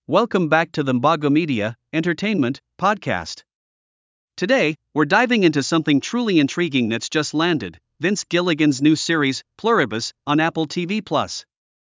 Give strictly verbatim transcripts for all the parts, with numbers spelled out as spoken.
Welcome back to the Mbago Media Entertainment Podcast. Today, we're diving into something truly intriguing that's just landed: Vince Gilligan's new series, Pluribus, on Apple T V plus.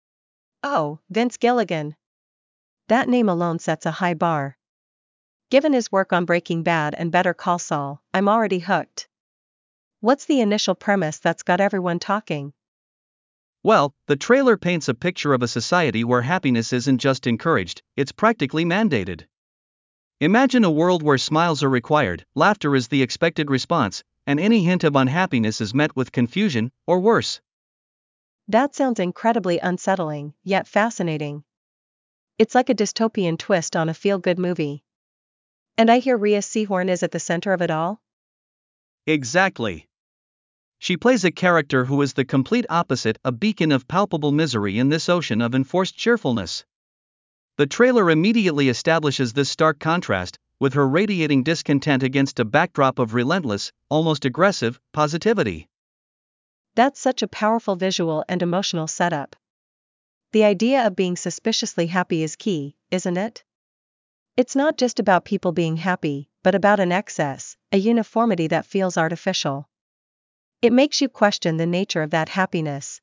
Oh, Vince Gilligan. That name alone sets a high bar. Given his work on Breaking Bad and Better Call Saul, I'm already hooked. What's the initial premise that's got everyone talking? Well, the trailer paints a picture of a society where happiness isn't just encouraged, it's practically mandated. Imagine a world where smiles are required, laughter is the expected response, and any hint of unhappiness is met with confusion, or worse. That sounds incredibly unsettling, yet fascinating. It's like a dystopian twist on a feel-good movie. And I hear Rhea Seehorn is at the center of it all? Exactly. She plays a character who is the complete opposite, a beacon of palpable misery in this ocean of enforced cheerfulness. The trailer immediately establishes this stark contrast, with her radiating discontent against a backdrop of relentless, almost aggressive, positivity. That's such a powerful visual and emotional setup. The idea of being suspiciously happy is key, isn't it? It's not just about people being happy, but about an excess, a uniformity that feels artificial. It makes you question the nature of that happiness.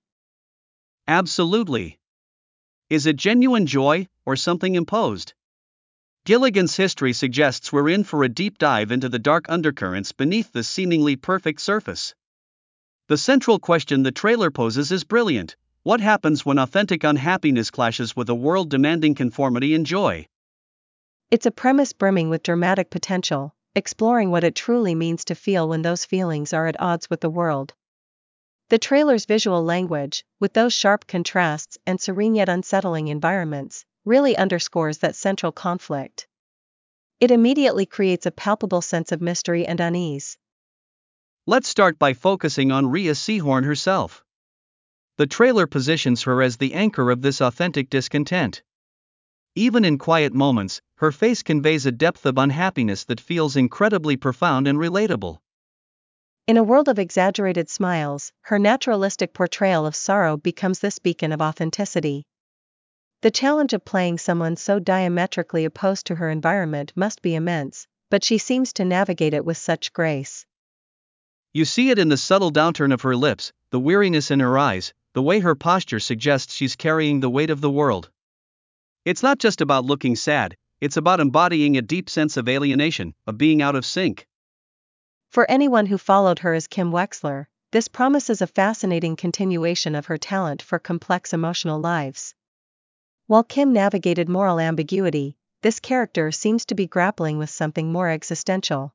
Absolutely. Is it genuine joy, or something imposed? Gilligan's history suggests we're in for a deep dive into the dark undercurrents beneath the seemingly perfect surface. The central question the trailer poses is brilliant: what happens when authentic unhappiness clashes with a world demanding conformity and joy? It's a premise brimming with dramatic potential, exploring what it truly means to feel when those feelings are at odds with the world. The trailer's visual language, with those sharp contrasts and serene yet unsettling environments, really underscores that central conflict. It immediately creates a palpable sense of mystery and unease. Let's start by focusing on Rhea Seehorn herself. The trailer positions her as the anchor of this authentic discontent. Even in quiet moments, her face conveys a depth of unhappiness that feels incredibly profound and relatable. In a world of exaggerated smiles, her naturalistic portrayal of sorrow becomes this beacon of authenticity. The challenge of playing someone so diametrically opposed to her environment must be immense, but she seems to navigate it with such grace. You see it in the subtle downturn of her lips, the weariness in her eyes, the way her posture suggests she's carrying the weight of the world. It's not just about looking sad, it's about embodying a deep sense of alienation, of being out of sync. For anyone who followed her as Kim Wexler, this promises a fascinating continuation of her talent for complex emotional lives. While Kim navigated moral ambiguity, this character seems to be grappling with something more existential.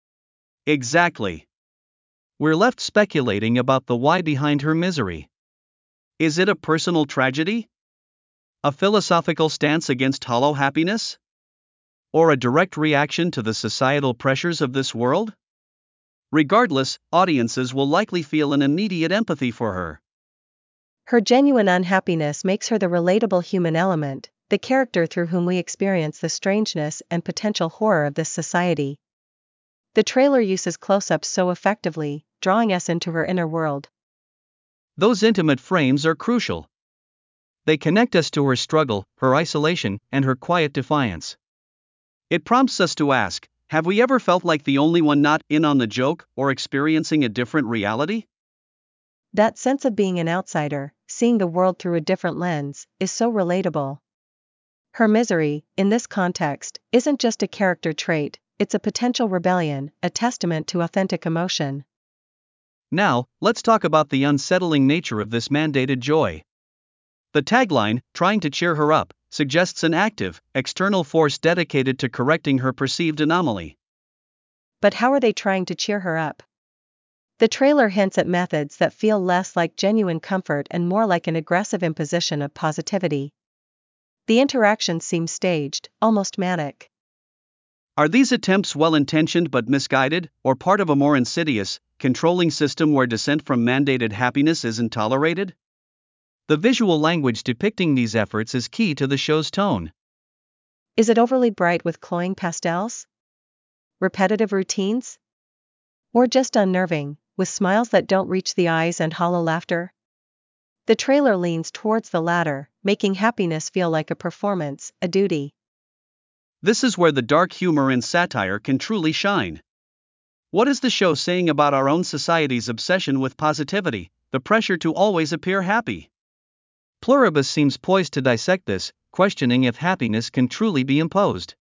Exactly. We're left speculating about the why behind her misery. Is it a personal tragedy? A philosophical stance against hollow happiness? Or a direct reaction to the societal pressures of this world? Regardless, audiences will likely feel an immediate empathy for her. Her genuine unhappiness makes her the relatable human element, the character through whom we experience the strangeness and potential horror of this society. The trailer uses close-ups so effectively, drawing us into her inner world. Those intimate frames are crucial. They connect us to her struggle, her isolation, and her quiet defiance. It prompts us to ask, have we ever felt like the only one not in on the joke, or experiencing a different reality? That sense of being an outsider, seeing the world through a different lens, is so relatable. Her misery, in this context, isn't just a character trait, it's a potential rebellion, a testament to authentic emotion. Now, let's talk about the unsettling nature of this mandated joy. The tagline, "Trying to cheer her up," suggests an active, external force dedicated to correcting her perceived anomaly. But how are they trying to cheer her up? The trailer hints at methods that feel less like genuine comfort and more like an aggressive imposition of positivity. The interactions seem staged, almost manic. Are these attempts well-intentioned but misguided, or part of a more insidious, controlling system where dissent from mandated happiness isn't tolerated? The visual language depicting these efforts is key to the show's tone. Is it overly bright with cloying pastels? Repetitive routines? Or just unnerving, with smiles that don't reach the eyes and hollow laughter? The trailer leans towards the latter, making happiness feel like a performance, a duty. This is where the dark humor and satire can truly shine. What is the show saying about our own society's obsession with positivity, the pressure to always appear happy? Pluribus seems poised to dissect this, questioning if happiness can truly be imposed.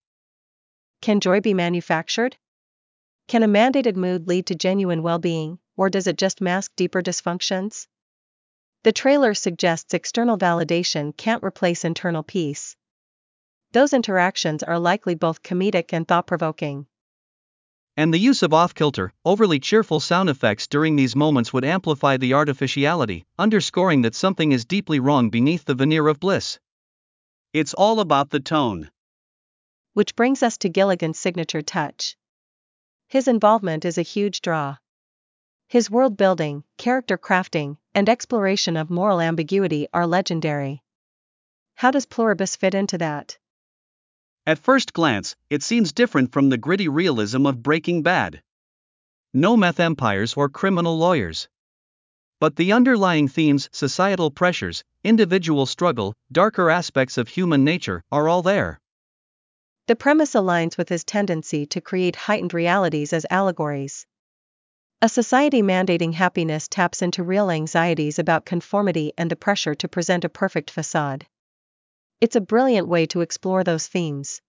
Can joy be manufactured? Can a mandated mood lead to genuine well-being, or does it just mask deeper dysfunctions? The trailer suggests external validation can't replace internal peace. Those interactions are likely both comedic and thought-provoking. And the use of off-kilter, overly cheerful sound effects during these moments would amplify the artificiality, underscoring that something is deeply wrong beneath the veneer of bliss. It's all about the tone. Which brings us to Gilligan's signature touch. His involvement is a huge draw. His world-building, character crafting, and exploration of moral ambiguity are legendary. How does Pluribus fit into that? At first glance, it seems different from the gritty realism of Breaking Bad. No meth empires or criminal lawyers. But the underlying themes, societal pressures, individual struggle, darker aspects of human nature, are all there. The premise aligns with his tendency to create heightened realities as allegories. A society mandating happiness taps into real anxieties about conformity and the pressure to present a perfect facade. It's a brilliant way to explore those themes.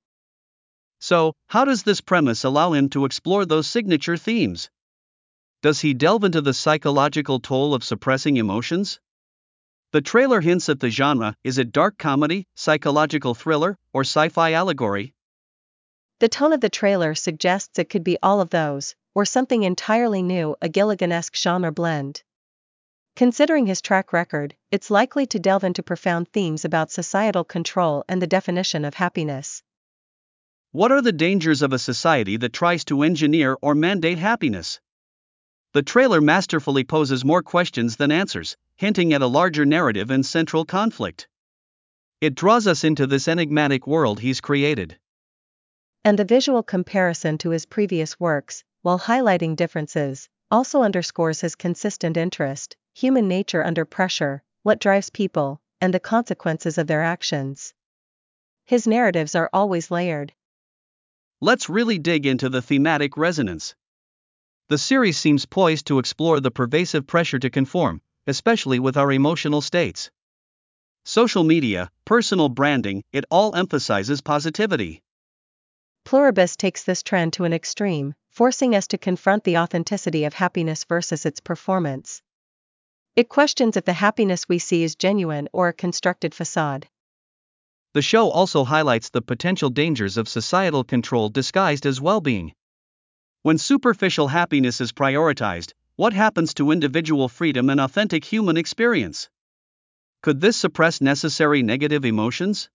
So, how does this premise allow him to explore those signature themes? Does he delve into the psychological toll of suppressing emotions? The trailer hints at the genre. Is it dark comedy, psychological thriller, or sci-fi allegory? The tone of the trailer suggests it could be all of those, or something entirely new, a Gilligan-esque genre blend. Considering his track record, it's likely to delve into profound themes about societal control and the definition of happiness. What are the dangers of a society that tries to engineer or mandate happiness? The trailer masterfully poses more questions than answers, hinting at a larger narrative and central conflict. It draws us into this enigmatic world he's created. And the visual comparison to his previous works, while highlighting differences, also underscores his consistent interest: human nature under pressure, what drives people, and the consequences of their actions. His narratives are always layered. Let's really dig into the thematic resonance. The series seems poised to explore the pervasive pressure to conform, especially with our emotional states. Social media, personal branding, it all emphasizes positivity. Pluribus takes this trend to an extreme, forcing us to confront the authenticity of happiness versus its performance. It questions if the happiness we see is genuine or a constructed facade. The show also highlights the potential dangers of societal control disguised as well-being. When superficial happiness is prioritized, what happens to individual freedom and authentic human experience? Could this suppress necessary negative emotions?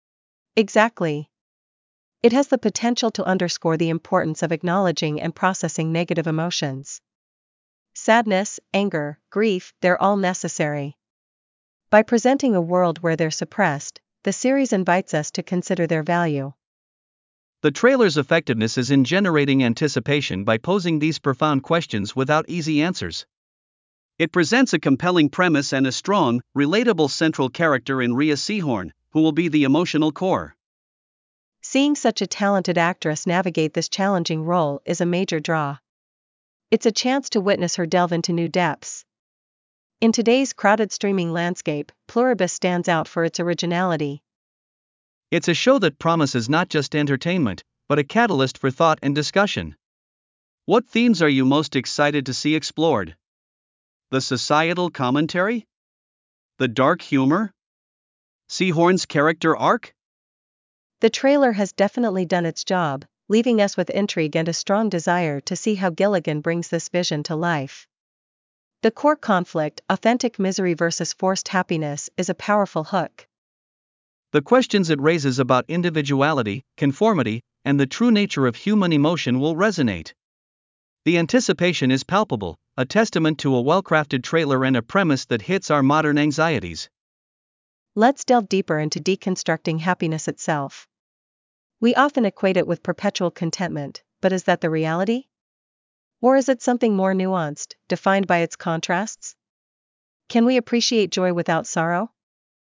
Exactly. It has the potential to underscore the importance of acknowledging and processing negative emotions. Sadness, anger, grief, they're all necessary. By presenting a world where they're suppressed, the series invites us to consider their value. The trailer's effectiveness is in generating anticipation by posing these profound questions without easy answers. It presents a compelling premise and a strong, relatable central character in Rhea Seehorn, who will be the emotional core. Seeing such a talented actress navigate this challenging role is a major draw. It's a chance to witness her delve into new depths. In today's crowded streaming landscape, Pluribus stands out for its originality. It's a show that promises not just entertainment, but a catalyst for thought and discussion. What themes are you most excited to see explored? The societal commentary? The dark humor? Seehorn's character arc? The trailer has definitely done its job, leaving us with intrigue and a strong desire to see how Gilligan brings this vision to life. The core conflict, authentic misery versus forced happiness, is a powerful hook. The questions it raises about individuality, conformity, and the true nature of human emotion will resonate. The anticipation is palpable, a testament to a well-crafted trailer and a premise that hits our modern anxieties. Let's delve deeper into deconstructing happiness itself. We often equate it with perpetual contentment, but is that the reality? Or is it something more nuanced, defined by its contrasts? Can we appreciate joy without sorrow?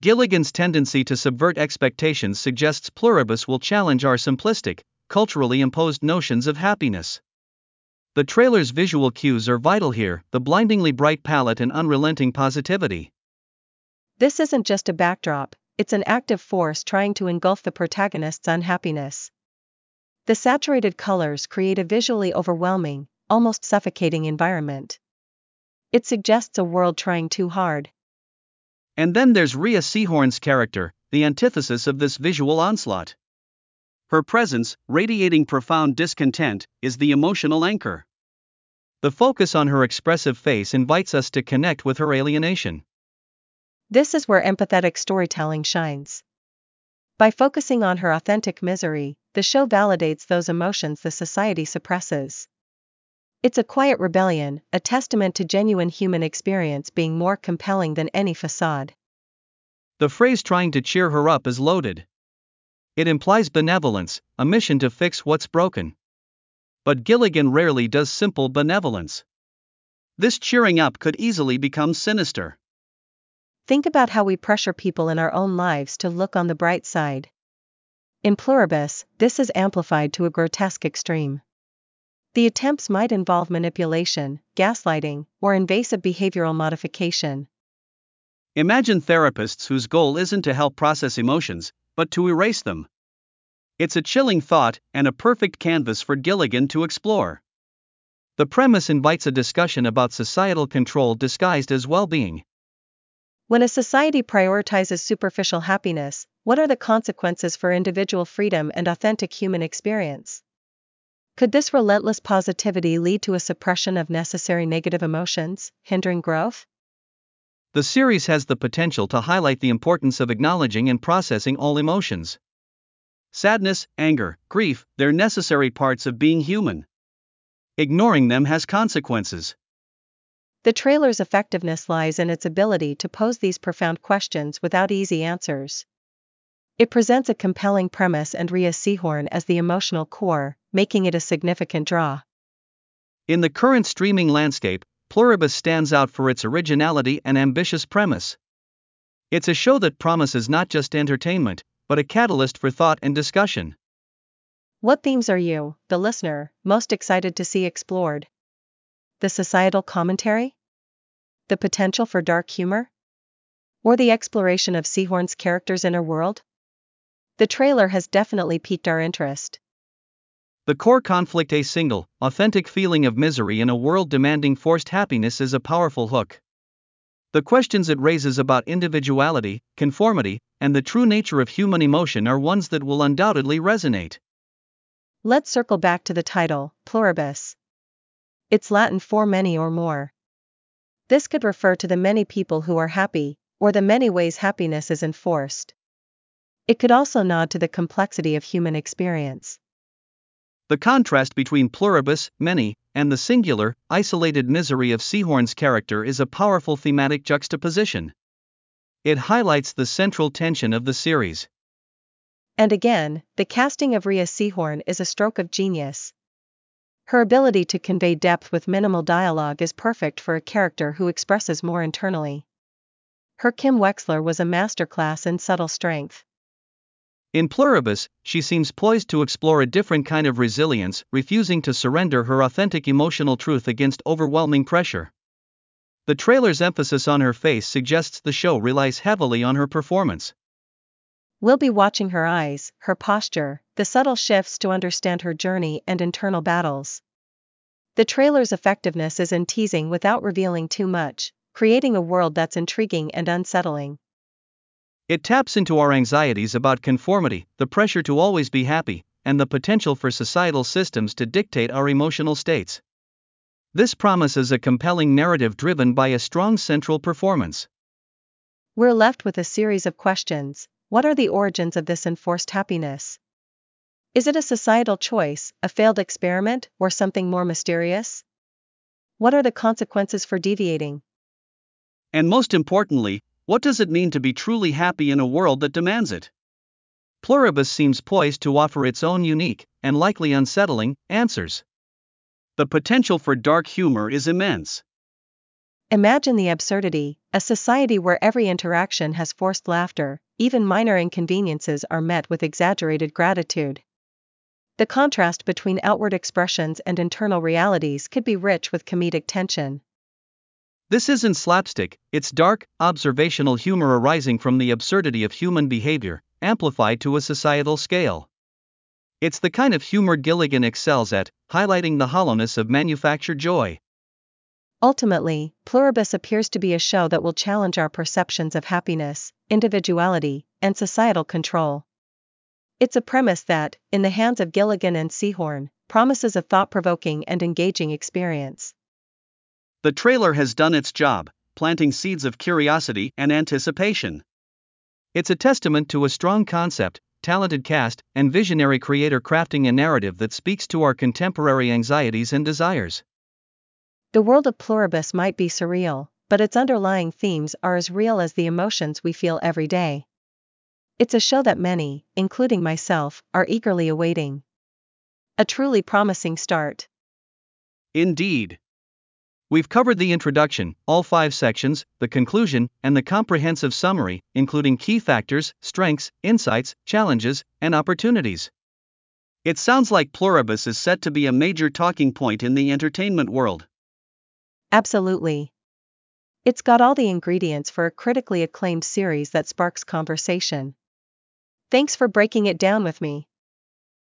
Gilligan's tendency to subvert expectations suggests Pluribus will challenge our simplistic, culturally imposed notions of happiness. The trailer's visual cues are vital here, the blindingly bright palette and unrelenting positivity. This isn't just a backdrop, it's an active force trying to engulf the protagonist's unhappiness. The saturated colors create a visually overwhelming, almost suffocating environment. It suggests a world trying too hard. And then there's Rhea Seehorn's character, the antithesis of this visual onslaught. Her presence, radiating profound discontent, is the emotional anchor. The focus on her expressive face invites us to connect with her alienation. This is where empathetic storytelling shines. By focusing on her authentic misery, the show validates those emotions the society suppresses. It's a quiet rebellion, a testament to genuine human experience being more compelling than any facade. The phrase trying to cheer her up is loaded. It implies benevolence, a mission to fix what's broken. But Gilligan rarely does simple benevolence. This cheering up could easily become sinister. Think about how we pressure people in our own lives to look on the bright side. In Pluribus, this is amplified to a grotesque extreme. The attempts might involve manipulation, gaslighting, or invasive behavioral modification. Imagine therapists whose goal isn't to help process emotions, but to erase them. It's a chilling thought, and a perfect canvas for Gilligan to explore. The premise invites a discussion about societal control disguised as well-being. When a society prioritizes superficial happiness, what are the consequences for individual freedom and authentic human experience? Could this relentless positivity lead to a suppression of necessary negative emotions, hindering growth? The series has the potential to highlight the importance of acknowledging and processing all emotions. Sadness, anger, grief, they're necessary parts of being human. Ignoring them has consequences. The trailer's effectiveness lies in its ability to pose these profound questions without easy answers. It presents a compelling premise and Rhea Seehorn as the emotional core, making it a significant draw. In the current streaming landscape, Pluribus stands out for its originality and ambitious premise. It's a show that promises not just entertainment, but a catalyst for thought and discussion. What themes are you, the listener, most excited to see explored? The societal commentary? The potential for dark humor? Or the exploration of Seehorn's character's inner world? The trailer has definitely piqued our interest. The core conflict, a single, authentic feeling of misery in a world demanding forced happiness, is a powerful hook. The questions it raises about individuality, conformity, and the true nature of human emotion are ones that will undoubtedly resonate. Let's circle back to the title, Pluribus. It's Latin for many or more. This could refer to the many people who are happy, or the many ways happiness is enforced. It could also nod to the complexity of human experience. The contrast between pluribus, many, and the singular, isolated misery of Seehorn's character is a powerful thematic juxtaposition. It highlights the central tension of the series. And again, the casting of Rhea Seehorn is a stroke of genius. Her ability to convey depth with minimal dialogue is perfect for a character who expresses more internally. Her Kim Wexler was a masterclass in subtle strength. In Pluribus, she seems poised to explore a different kind of resilience, refusing to surrender her authentic emotional truth against overwhelming pressure. The trailer's emphasis on her face suggests the show relies heavily on her performance. We'll be watching her eyes, her posture, the subtle shifts to understand her journey and internal battles. The trailer's effectiveness is in teasing without revealing too much, creating a world that's intriguing and unsettling. It taps into our anxieties about conformity, the pressure to always be happy, and the potential for societal systems to dictate our emotional states. This promises a compelling narrative driven by a strong central performance. We're left with a series of questions. What are the origins of this enforced happiness? Is it a societal choice, a failed experiment, or something more mysterious? What are the consequences for deviating? And most importantly, what does it mean to be truly happy in a world that demands it? Pluribus seems poised to offer its own unique, and likely unsettling, answers. The potential for dark humor is immense. Imagine the absurdity, a society where every interaction has forced laughter, even minor inconveniences are met with exaggerated gratitude. The contrast between outward expressions and internal realities could be rich with comedic tension. This isn't slapstick, it's dark, observational humor arising from the absurdity of human behavior, amplified to a societal scale. It's the kind of humor Gilligan excels at, highlighting the hollowness of manufactured joy. Ultimately, Pluribus appears to be a show that will challenge our perceptions of happiness, individuality, and societal control. It's a premise that, in the hands of Gilligan and Seahorn, promises a thought-provoking and engaging experience. The trailer has done its job, planting seeds of curiosity and anticipation. It's a testament to a strong concept, talented cast, and visionary creator crafting a narrative that speaks to our contemporary anxieties and desires. The world of Pluribus might be surreal, but its underlying themes are as real as the emotions we feel every day. It's a show that many, including myself, are eagerly awaiting. A truly promising start. Indeed. We've covered the introduction, all five sections, the conclusion, and the comprehensive summary, including key factors, strengths, insights, challenges, and opportunities. It sounds like Pluribus is set to be a major talking point in the entertainment world. Absolutely. It's got all the ingredients for a critically acclaimed series that sparks conversation. Thanks for breaking it down with me.